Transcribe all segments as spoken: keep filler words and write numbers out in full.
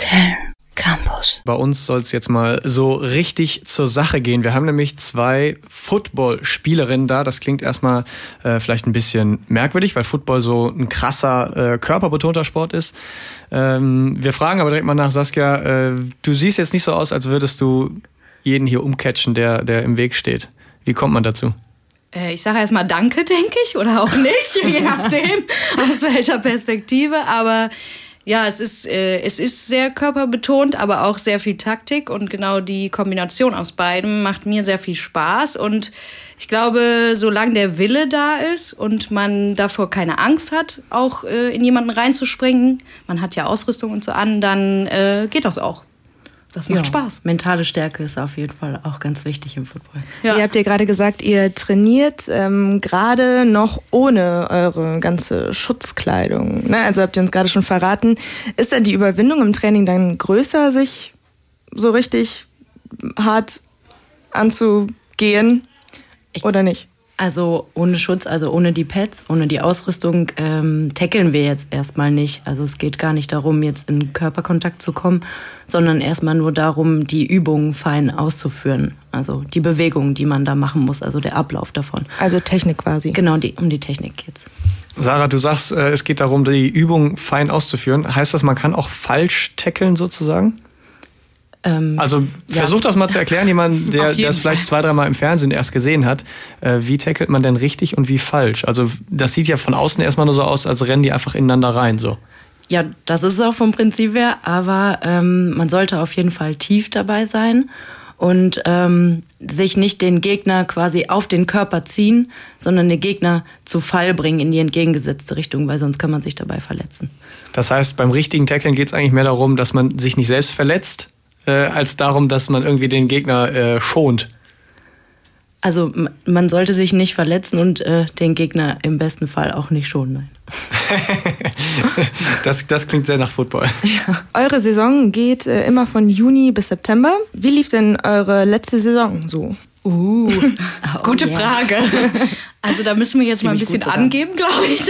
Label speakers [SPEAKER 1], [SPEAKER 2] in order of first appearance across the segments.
[SPEAKER 1] Köln Campus.
[SPEAKER 2] Bei uns soll es jetzt mal so richtig zur Sache gehen. Wir haben nämlich zwei Football-Spielerinnen da. Das klingt erstmal äh, vielleicht ein bisschen merkwürdig, weil Football so ein krasser, äh, körperbetonter Sport ist. Ähm, wir fragen aber direkt mal nach, Saskia, äh, du siehst jetzt nicht so aus, als würdest du jeden hier umcatchen, der, der im Weg steht. Wie kommt man dazu?
[SPEAKER 3] Äh, ich sage erstmal Danke, denke ich, oder auch nicht, je nachdem, aus welcher Perspektive. Aber ja, es ist, äh, es ist sehr körperbetont, aber auch sehr viel Taktik. Und genau die Kombination aus beidem macht mir sehr viel Spaß. Und ich glaube, solange der Wille da ist und man davor keine Angst hat, auch äh, in jemanden reinzuspringen, man hat ja Ausrüstung und so an, dann äh, geht das auch. Das macht ja Spaß.
[SPEAKER 4] Mentale Stärke ist auf jeden Fall auch ganz wichtig im Football.
[SPEAKER 5] Ja. Ihr habt ja gerade gesagt, ihr trainiert ähm, gerade noch ohne eure ganze Schutzkleidung. Ne? Also habt ihr uns gerade schon verraten. Ist denn die Überwindung im Training dann größer, sich so richtig hart anzugehen
[SPEAKER 4] ich,
[SPEAKER 5] oder nicht?
[SPEAKER 4] Also ohne Schutz, also ohne die Pads, ohne die Ausrüstung ähm, tackeln wir jetzt erstmal nicht. Also es geht gar nicht darum, jetzt in Körperkontakt zu kommen, sondern erstmal nur darum, die Übungen fein auszuführen. Also die Bewegungen, die man da machen muss, also der Ablauf davon.
[SPEAKER 5] Also Technik quasi.
[SPEAKER 4] Genau, die, um die Technik jetzt.
[SPEAKER 2] Sarah, du sagst, äh, es geht darum, die Übung fein auszuführen. Heißt das, man kann auch falsch tackeln sozusagen?
[SPEAKER 4] Ähm,
[SPEAKER 2] also versuch
[SPEAKER 4] ja.
[SPEAKER 2] das mal zu erklären, jemand, der das vielleicht zwei, dreimal im Fernsehen erst gesehen hat. Äh, wie tackelt man denn richtig und wie falsch? Also das sieht ja von außen erstmal nur so aus, als rennen die einfach ineinander rein. So.
[SPEAKER 4] Ja, das ist es auch vom Prinzip her, aber ähm, man sollte auf jeden Fall tief dabei sein und ähm, sich nicht den Gegner quasi auf den Körper ziehen, sondern den Gegner zu Fall bringen in die entgegengesetzte Richtung, weil sonst kann man sich dabei verletzen.
[SPEAKER 2] Das heißt, beim richtigen Tackeln geht es eigentlich mehr darum, dass man sich nicht selbst verletzt, Äh, als darum, dass man irgendwie den Gegner äh, schont.
[SPEAKER 4] Also man sollte sich nicht verletzen und äh, den Gegner im besten Fall auch nicht schonen. Nein.
[SPEAKER 2] das, das klingt sehr nach Football.
[SPEAKER 5] Ja. Eure Saison geht äh, immer von Juni bis September. Wie lief denn eure letzte Saison so?
[SPEAKER 3] Uh, oh, gute yeah. Frage. Also da müssen wir jetzt Ziemlich mal ein bisschen angeben, glaube ich.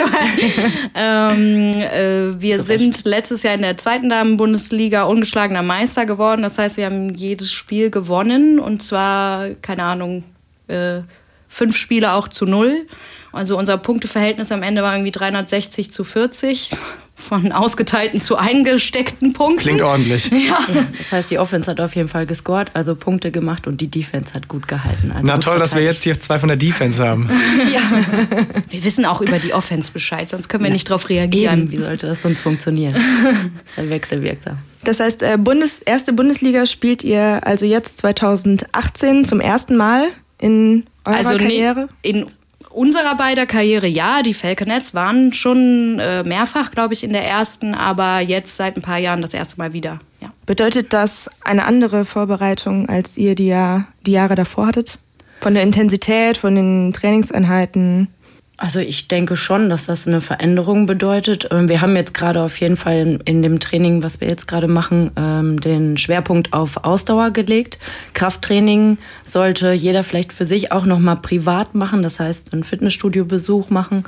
[SPEAKER 3] ähm, äh, wir Zurecht. sind letztes Jahr in der zweiten Damen-Bundesliga ungeschlagener Meister geworden. Das heißt, wir haben jedes Spiel gewonnen. Und zwar, keine Ahnung, äh, fünf Spiele auch zu null. Also unser Punkteverhältnis am Ende war irgendwie dreihundertsechzig zu vierzig. Von ausgeteilten zu eingesteckten Punkten.
[SPEAKER 2] Klingt ordentlich.
[SPEAKER 4] Ja. Ja, das heißt, die Offense hat auf jeden Fall gescored, also Punkte gemacht und die Defense hat gut gehalten. Also
[SPEAKER 2] Na
[SPEAKER 4] gut
[SPEAKER 2] toll, verteidigt. Dass wir jetzt hier zwei von der Defense haben.
[SPEAKER 3] Ja. Wir wissen auch über die Offense Bescheid, sonst können wir ja. nicht darauf reagieren.
[SPEAKER 4] Eben. Wie sollte das sonst funktionieren? Das ist ja wechselwirksam.
[SPEAKER 5] Das heißt, Bundes, erste Bundesliga spielt ihr also jetzt zweitausendachtzehn zum ersten Mal in eurer
[SPEAKER 3] also
[SPEAKER 5] Karriere?
[SPEAKER 3] In unserer beider Karriere ja, die Falconets waren schon äh, mehrfach, glaube ich, in der ersten, aber jetzt seit ein paar Jahren das erste Mal wieder. Ja.
[SPEAKER 5] Bedeutet das eine andere Vorbereitung, als ihr die, Jahr, die Jahre davor hattet? Von der Intensität, von den Trainingseinheiten?
[SPEAKER 4] Also ich denke schon, dass das eine Veränderung bedeutet. Wir haben jetzt gerade auf jeden Fall in, in dem Training, was wir jetzt gerade machen, den Schwerpunkt auf Ausdauer gelegt. Krafttraining sollte jeder vielleicht für sich auch nochmal privat machen, das heißt einen Fitnessstudio-Besuch machen.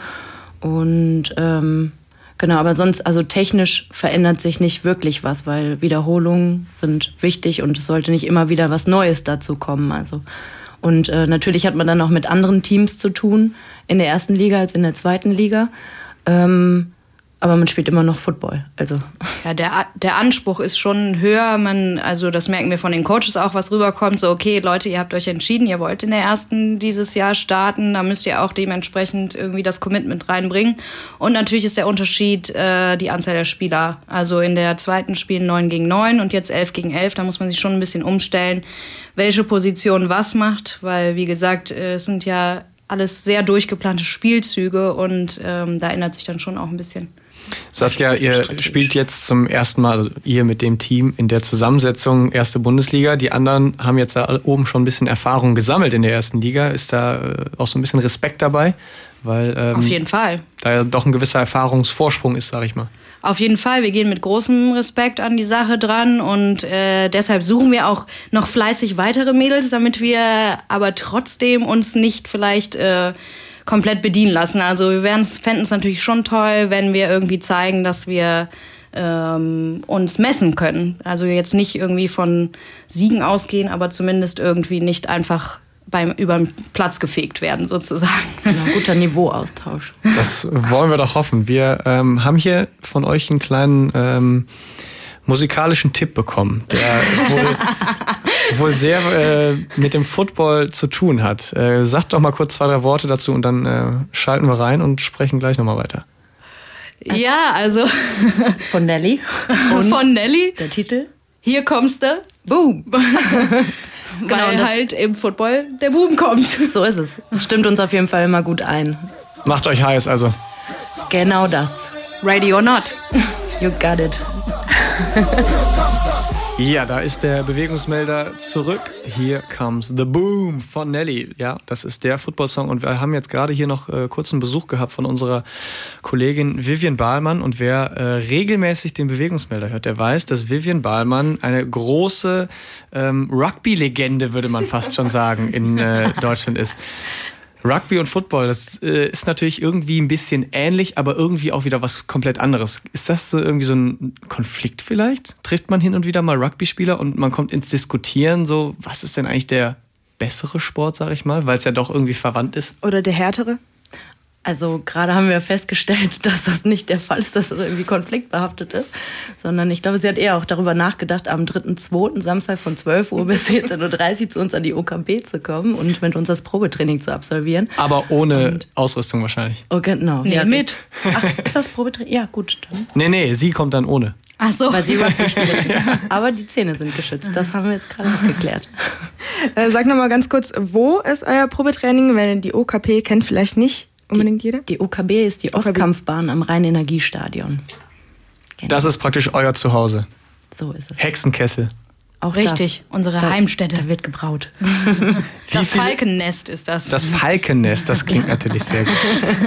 [SPEAKER 4] Und ähm, genau, aber sonst, also technisch verändert sich nicht wirklich was, weil Wiederholungen sind wichtig und es sollte nicht immer wieder was Neues dazu kommen. Also Und äh, natürlich hat man dann auch mit anderen Teams zu tun, in der ersten Liga als in der zweiten Liga. Ähm, aber man spielt immer noch Football. Also.
[SPEAKER 3] Ja, der, der Anspruch ist schon höher. Man, also das merken wir von den Coaches auch, was rüberkommt. So, okay, Leute, ihr habt euch entschieden, ihr wollt in der ersten dieses Jahr starten. Da müsst ihr auch dementsprechend irgendwie das Commitment reinbringen. Und natürlich ist der Unterschied äh, die Anzahl der Spieler. Also in der zweiten spielen neun gegen neun und jetzt elf gegen elf. Da muss man sich schon ein bisschen umstellen, welche Position was macht. Weil, wie gesagt, es sind ja alles sehr durchgeplante Spielzüge und ähm, da ändert sich dann schon auch ein bisschen.
[SPEAKER 2] Saskia, ihr spielt jetzt zum ersten Mal, also ihr mit dem Team in der Zusammensetzung erste Bundesliga. Die anderen haben jetzt da oben schon ein bisschen Erfahrung gesammelt in der ersten Liga. Ist da auch so ein bisschen Respekt dabei? Weil, ähm,
[SPEAKER 3] auf jeden Fall.
[SPEAKER 2] Da ja doch ein gewisser Erfahrungsvorsprung ist, sag ich mal.
[SPEAKER 3] Auf jeden Fall, wir gehen mit großem Respekt an die Sache dran und äh, deshalb suchen wir auch noch fleißig weitere Mädels, damit wir aber trotzdem uns nicht vielleicht äh, komplett bedienen lassen. Also wir fänden es natürlich schon toll, wenn wir irgendwie zeigen, dass wir ähm, uns messen können. Also jetzt nicht irgendwie von Siegen ausgehen, aber zumindest irgendwie nicht einfach beim über den Platz gefegt werden, sozusagen.
[SPEAKER 4] Genau, guter Niveauaustausch.
[SPEAKER 2] Das wollen wir doch hoffen. Wir ähm, haben hier von euch einen kleinen ähm, musikalischen Tipp bekommen, der wohl, wohl sehr äh, mit dem Football zu tun hat. Äh, sagt doch mal kurz zwei, drei Worte dazu und dann äh, schalten wir rein und sprechen gleich nochmal weiter.
[SPEAKER 3] Ja, also
[SPEAKER 4] von Nelly. Und
[SPEAKER 3] von Nelly.
[SPEAKER 4] Der Titel?
[SPEAKER 3] Hier kommst du.
[SPEAKER 4] Boom.
[SPEAKER 3] Genau, weil halt im Football der Boom kommt.
[SPEAKER 4] So ist es. Das stimmt uns auf jeden Fall immer gut ein.
[SPEAKER 2] Macht euch heiß also.
[SPEAKER 4] Genau das.
[SPEAKER 3] Ready or not.
[SPEAKER 4] You got it.
[SPEAKER 2] Ja, da ist der Bewegungsmelder zurück. Here comes the boom von Nelly. Ja, das ist der Football-Song. Und wir haben jetzt gerade hier noch äh, kurzen Besuch gehabt von unserer Kollegin Vivian Bahlmann. Und wer äh, regelmäßig den Bewegungsmelder hört, der weiß, dass Vivian Bahlmann eine große ähm, Rugby-Legende, würde man fast schon sagen, in äh, Deutschland ist. Rugby und Football, das äh, ist natürlich irgendwie ein bisschen ähnlich, aber irgendwie auch wieder was komplett anderes. Ist das so irgendwie so ein Konflikt vielleicht? Trifft man hin und wieder mal Rugby-Spieler und man kommt ins Diskutieren, so, was ist denn eigentlich der bessere Sport, sag ich mal, weil es ja doch irgendwie verwandt ist?
[SPEAKER 5] Oder der härtere?
[SPEAKER 4] Also gerade haben wir festgestellt, dass das nicht der Fall ist, dass das irgendwie konfliktbehaftet ist, sondern ich glaube, sie hat eher auch darüber nachgedacht, am dritten zweiten Samstag von zwölf Uhr bis vierzehn Uhr dreißig zu uns an die O K B zu kommen und mit uns das Probetraining zu absolvieren.
[SPEAKER 2] Aber ohne
[SPEAKER 4] und
[SPEAKER 2] Ausrüstung wahrscheinlich.
[SPEAKER 4] Oh, genau.
[SPEAKER 3] Nee,
[SPEAKER 4] ja,
[SPEAKER 3] mit.
[SPEAKER 4] Ach, ist das Probetraining? Ja, gut, dann.
[SPEAKER 2] Nee, nee, sie kommt dann ohne.
[SPEAKER 3] Ach so.
[SPEAKER 4] Weil sie Rugby-Spielerin ist. Aber die Zähne sind geschützt. Das haben wir jetzt gerade noch geklärt.
[SPEAKER 5] Äh, sag noch mal ganz kurz, wo ist euer Probetraining? Weil die O K P kennt vielleicht nicht unbedingt jeder.
[SPEAKER 4] Die O K B ist die Ostkampfbahn am Rhein-Energiestadion. Genau.
[SPEAKER 2] Das ist praktisch euer Zuhause.
[SPEAKER 4] So ist es.
[SPEAKER 2] Hexenkessel.
[SPEAKER 4] Auch
[SPEAKER 3] richtig,
[SPEAKER 4] das,
[SPEAKER 3] unsere
[SPEAKER 4] da,
[SPEAKER 3] Heimstätte.
[SPEAKER 4] Da wird gebraut.
[SPEAKER 3] Das Falkennest ist das.
[SPEAKER 2] Das Falkennest, das klingt natürlich sehr gut.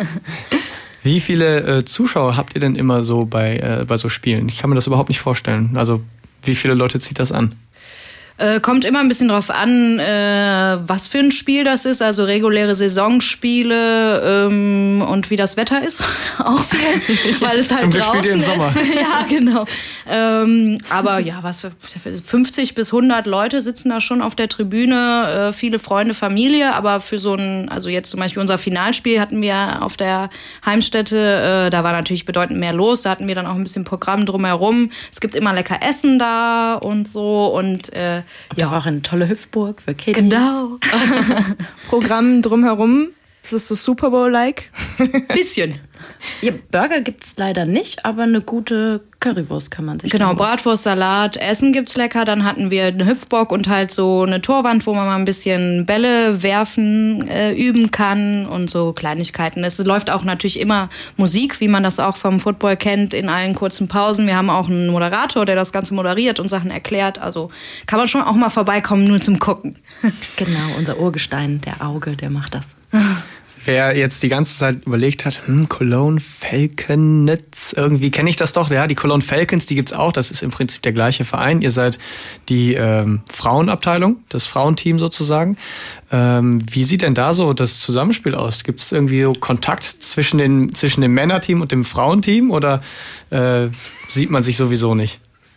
[SPEAKER 2] Wie viele äh, Zuschauer habt ihr denn immer so bei, äh, bei so Spielen? Ich kann mir das überhaupt nicht vorstellen. Also wie viele Leute zieht das an?
[SPEAKER 3] Äh, kommt immer ein bisschen drauf an, äh, was für ein Spiel das ist. Also reguläre Saisonspiele ähm, und wie das Wetter ist. Auch viel, weil es halt
[SPEAKER 2] Zum Glück
[SPEAKER 3] draußen
[SPEAKER 2] spielt ihr im Sommer.
[SPEAKER 3] ist. Ja, genau. Ähm, aber ja, was fünfzig bis hundert Leute sitzen da schon auf der Tribüne. Äh, viele Freunde, Familie. Aber für so ein, also jetzt zum Beispiel unser Finalspiel hatten wir auf der Heimstätte. Äh, da war natürlich bedeutend mehr los. Da hatten wir dann auch ein bisschen Programm drumherum. Es gibt immer lecker Essen da und so. Und äh,
[SPEAKER 4] Und ja, auch eine tolle Hüpfburg für Kids.
[SPEAKER 3] Genau.
[SPEAKER 5] Programm drumherum. Ist das so Super Bowl-like?
[SPEAKER 3] Bisschen.
[SPEAKER 4] Ja, Burger gibt's leider nicht, aber eine gute Currywurst kann man sich
[SPEAKER 3] Genau,
[SPEAKER 4] machen.
[SPEAKER 3] Bratwurst, Salat, Essen gibt's lecker. Dann hatten wir eine Hüpfburg und halt so eine Torwand, wo man mal ein bisschen Bälle werfen äh, üben kann und so Kleinigkeiten. Es läuft auch natürlich immer Musik, wie man das auch vom Football kennt, in allen kurzen Pausen. Wir haben auch einen Moderator, der das Ganze moderiert und Sachen erklärt. Also kann man schon auch mal vorbeikommen, nur zum Gucken.
[SPEAKER 4] Genau, unser Urgestein, der Auge, der macht das.
[SPEAKER 2] Wer jetzt die ganze Zeit überlegt hat, hm, Cologne Falcons, irgendwie kenne ich das doch. Ja, die Cologne Falcons, die gibt's auch. Das ist im Prinzip der gleiche Verein. Ihr seid die ähm, Frauenabteilung, das Frauenteam sozusagen. Ähm, wie sieht denn da so das Zusammenspiel aus? Gibt es irgendwie so Kontakt zwischen, den, zwischen dem Männerteam und dem Frauenteam oder äh, sieht man sich sowieso nicht?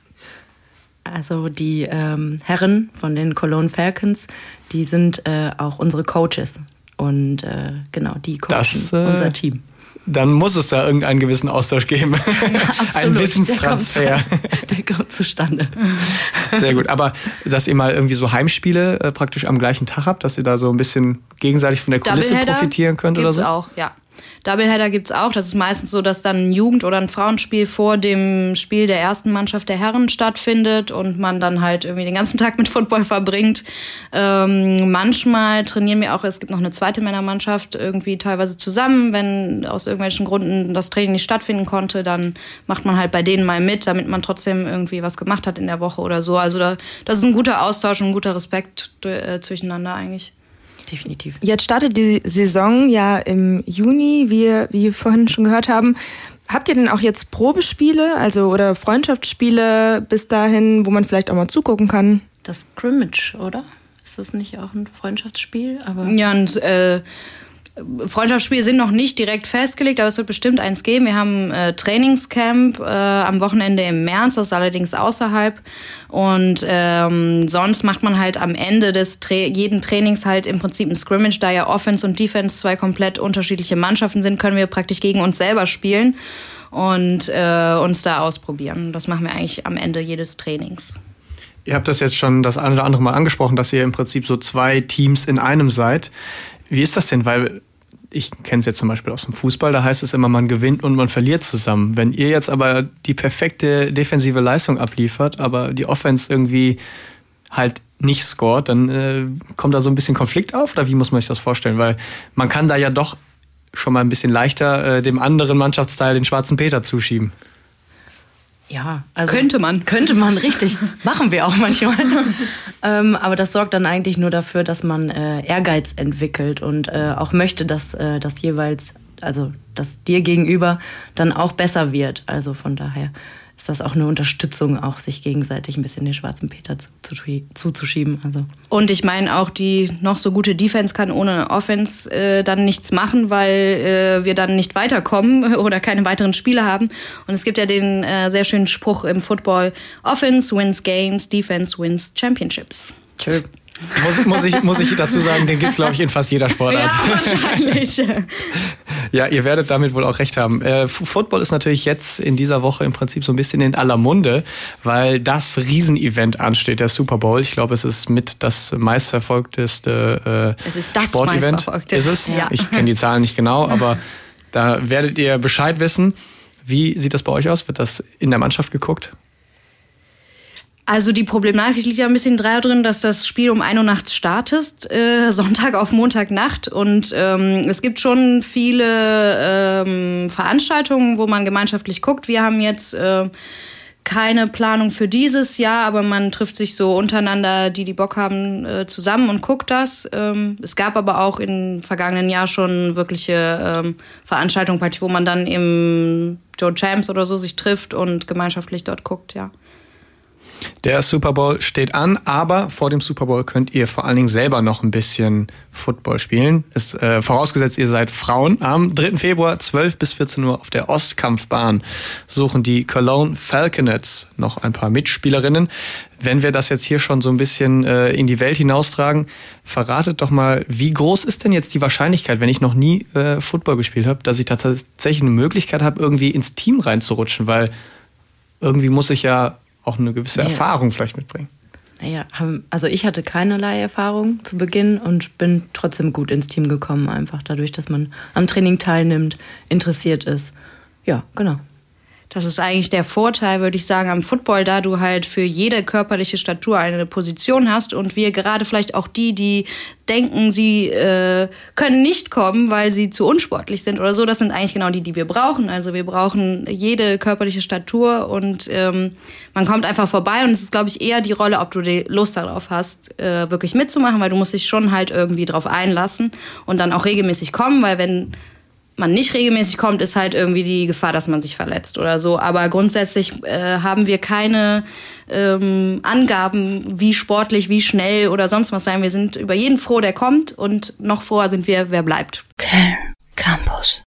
[SPEAKER 4] Also die ähm, Herren von den Cologne Falcons, die sind äh, auch unsere Coaches. Und äh, genau, die coachen
[SPEAKER 2] das, äh,
[SPEAKER 4] unser Team.
[SPEAKER 2] Dann muss es da irgendeinen gewissen Austausch geben. Ein Wissenstransfer.
[SPEAKER 4] Der kommt, der kommt zustande.
[SPEAKER 2] Sehr gut. Aber dass ihr mal irgendwie so Heimspiele äh, praktisch am gleichen Tag habt, dass ihr da so ein bisschen gegenseitig von der Kulisse profitieren könnt oder so?
[SPEAKER 3] Gibt's auch, ja. Doubleheader gibt's auch. Das ist meistens so, dass dann ein Jugend- oder ein Frauenspiel vor dem Spiel der ersten Mannschaft der Herren stattfindet und man dann halt irgendwie den ganzen Tag mit Football verbringt. Ähm, manchmal trainieren wir auch, es gibt noch eine zweite Männermannschaft irgendwie teilweise zusammen. Wenn aus irgendwelchen Gründen das Training nicht stattfinden konnte, dann macht man halt bei denen mal mit, damit man trotzdem irgendwie was gemacht hat in der Woche oder so. Also da, das ist ein guter Austausch und ein guter Respekt äh, zwischeneinander eigentlich.
[SPEAKER 4] Definitiv.
[SPEAKER 5] Jetzt startet die Saison ja im Juni, wie, wie wir vorhin schon gehört haben. Habt ihr denn auch jetzt Probespiele, also oder Freundschaftsspiele bis dahin, wo man vielleicht auch mal zugucken kann?
[SPEAKER 4] Das Scrimmage, oder? Ist das nicht auch ein Freundschaftsspiel? Aber
[SPEAKER 3] ja, und äh, Freundschaftsspiele sind noch nicht direkt festgelegt, aber es wird bestimmt eins geben. Wir haben äh, Trainingscamp äh, am Wochenende im März, das ist allerdings außerhalb. Und ähm, sonst macht man halt am Ende des Tra- jeden Trainings halt im Prinzip ein Scrimmage. Da ja Offense und Defense zwei komplett unterschiedliche Mannschaften sind, können wir praktisch gegen uns selber spielen und äh, uns da ausprobieren. Das machen wir eigentlich am Ende jedes Trainings.
[SPEAKER 2] Ihr habt das jetzt schon das eine oder andere Mal angesprochen, dass ihr im Prinzip so zwei Teams in einem seid. Wie ist das denn? Weil ich kenne es jetzt zum Beispiel aus dem Fußball, da heißt es immer, man gewinnt und man verliert zusammen. Wenn ihr jetzt aber die perfekte defensive Leistung abliefert, aber die Offense irgendwie halt nicht scoret, dann äh, kommt da so ein bisschen Konflikt auf? Oder wie muss man sich das vorstellen? Weil man kann da ja doch schon mal ein bisschen leichter äh, dem anderen Mannschaftsteil den schwarzen Peter zuschieben.
[SPEAKER 4] Ja, also
[SPEAKER 3] könnte man.
[SPEAKER 4] Könnte man, richtig. Machen wir auch manchmal. ähm, aber das sorgt dann eigentlich nur dafür, dass man äh, Ehrgeiz entwickelt und äh, auch möchte, dass äh, das jeweils, also dass dir gegenüber dann auch besser wird. Also von daher ist das auch eine Unterstützung, auch sich gegenseitig ein bisschen den schwarzen Peter zuzuschieben. Also.
[SPEAKER 3] Und ich meine auch, die noch so gute Defense kann ohne Offense äh, dann nichts machen, weil äh, wir dann nicht weiterkommen oder keine weiteren Spiele haben. Und es gibt ja den äh, sehr schönen Spruch im Football: Offense wins games, Defense wins championships.
[SPEAKER 4] Schön.
[SPEAKER 2] Muss, muss, ich, muss ich dazu sagen, den gibt es, glaube ich, in fast jeder Sportart.
[SPEAKER 3] Ja, wahrscheinlich.
[SPEAKER 2] Ja, ihr werdet damit wohl auch recht haben. Äh, Football ist natürlich jetzt in dieser Woche im Prinzip so ein bisschen in aller Munde, weil das Riesenevent ansteht, der Super Bowl. Ich glaube, es ist mit das meistverfolgteste äh,
[SPEAKER 3] es ist das
[SPEAKER 2] Sportevent.
[SPEAKER 3] Meistverfolgteste.
[SPEAKER 2] Ist es?
[SPEAKER 3] Ja.
[SPEAKER 2] Ich kenne die Zahlen nicht genau, aber da werdet ihr Bescheid wissen. Wie sieht das bei euch aus? Wird das in der Mannschaft geguckt?
[SPEAKER 3] Also die Problematik liegt ja ein bisschen drin, dass das Spiel um ein Uhr nachts startet, äh, Sonntag auf Montagnacht. Und ähm, es gibt schon viele ähm, Veranstaltungen, wo man gemeinschaftlich guckt. Wir haben jetzt äh, keine Planung für dieses Jahr, aber man trifft sich so untereinander, die die Bock haben, äh, zusammen und guckt das. Ähm, es gab aber auch im vergangenen Jahr schon wirkliche ähm, Veranstaltungen, wo man dann im Joe Champs oder so sich trifft und gemeinschaftlich dort guckt, ja.
[SPEAKER 2] Der Super Bowl steht an, aber vor dem Super Bowl könnt ihr vor allen Dingen selber noch ein bisschen Football spielen. Ist, äh, vorausgesetzt, ihr seid Frauen. Am dritten Februar, zwölf bis vierzehn Uhr auf der Ostkampfbahn suchen die Cologne Falconets noch ein paar Mitspielerinnen. Wenn wir das jetzt hier schon so ein bisschen äh, in die Welt hinaustragen, verratet doch mal, wie groß ist denn jetzt die Wahrscheinlichkeit, wenn ich noch nie äh, Football gespielt habe, dass ich tatsächlich eine Möglichkeit habe, irgendwie ins Team reinzurutschen? Weil irgendwie muss ich ja auch eine gewisse
[SPEAKER 4] ja.
[SPEAKER 2] Erfahrung vielleicht mitbringen.
[SPEAKER 4] Naja, also ich hatte keinerlei Erfahrung zu Beginn und bin trotzdem gut ins Team gekommen, einfach dadurch, dass man am Training teilnimmt, interessiert ist. Ja, genau.
[SPEAKER 3] Das ist eigentlich der Vorteil, würde ich sagen, am Football, da du halt für jede körperliche Statur eine Position hast und wir gerade vielleicht auch die, die denken, sie äh, können nicht kommen, weil sie zu unsportlich sind oder so, das sind eigentlich genau die, die wir brauchen. Also wir brauchen jede körperliche Statur und ähm, man kommt einfach vorbei und es ist, glaube ich, eher die Rolle, ob du die Lust darauf hast, äh, wirklich mitzumachen, weil du musst dich schon halt irgendwie drauf einlassen und dann auch regelmäßig kommen, weil wenn man nicht regelmäßig kommt, ist halt irgendwie die Gefahr, dass man sich verletzt oder so. Aber grundsätzlich äh, haben wir keine ähm, Angaben, wie sportlich, wie schnell oder sonst was sein. Wir sind über jeden froh, der kommt und noch froher sind wir, wer bleibt.
[SPEAKER 1] Köln Campus.